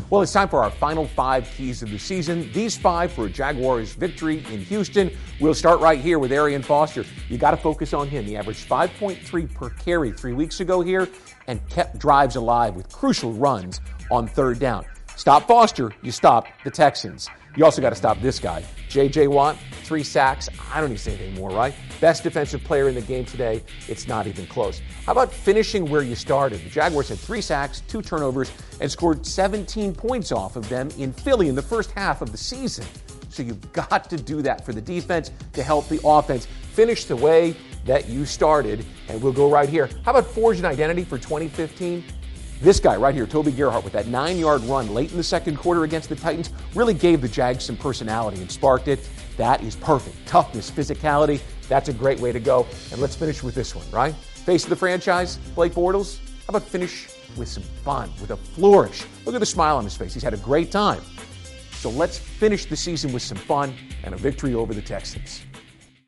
Well, it's time for our final 5 keys of the season. These 5 for a Jaguars victory in Houston. We'll start right here with Arian Foster. You got to focus on him. He averaged 5.3 per carry 3 weeks ago here and kept drives alive with crucial runs on third down. Stop Foster, you stop the Texans. You also got to stop this guy. J.J. Watt, 3 sacks. I don't need to say anything more, right? Best defensive player in the game today. It's not even close. How about finishing where you started? The Jaguars had 3 sacks, 2 turnovers, and scored 17 points off of them in Philly in the first half of the season. So you've got to do that for the defense to help the offense finish the way that you started. And we'll go right here. How about forge an identity for 2015? This guy right here, Toby Gerhart, with that 9-yard run late in the second quarter against the Titans, really gave the Jags some personality and sparked it. That is perfect. Toughness, physicality, that's a great way to go. And let's finish with this one, right? Face of the franchise, Blake Bortles. How about finish with some fun, with a flourish? Look at the smile on his face. He's had a great time. So let's finish the season with some fun and a victory over the Texans.